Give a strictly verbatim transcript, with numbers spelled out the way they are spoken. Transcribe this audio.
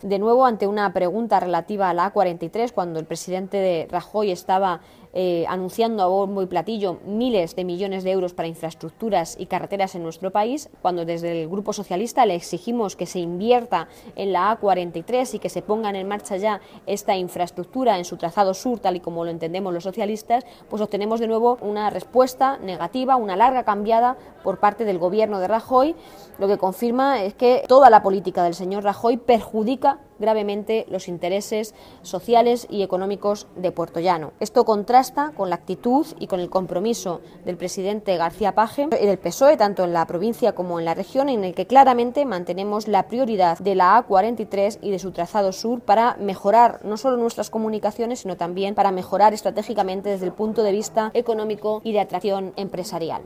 De nuevo, ante una pregunta relativa a la A cuarenta y tres, cuando el presidente de Rajoy estaba eh, anunciando a bombo y platillo miles de millones de euros para infraestructuras y carreteras en nuestro país, cuando desde el Grupo Socialista le exigimos que se invierta en la A cuarenta y tres y que se pongan en marcha ya esta infraestructura en su trazado sur, tal y como lo entendemos los socialistas, pues obtenemos de nuevo una respuesta negativa, una larga cambiada por parte del gobierno de Rajoy, lo que confirma es que toda la política del señor Rajoy perjudica gravemente los intereses sociales y económicos de Puertollano. Esto contrasta con la actitud y con el compromiso del presidente García Page y del P S O E, tanto en la provincia como en la región, en el que claramente mantenemos la prioridad de la A cuarenta y tres y de su trazado sur para mejorar no solo nuestras comunicaciones, sino también para mejorar estratégicamente desde el punto de vista económico y de atracción empresarial.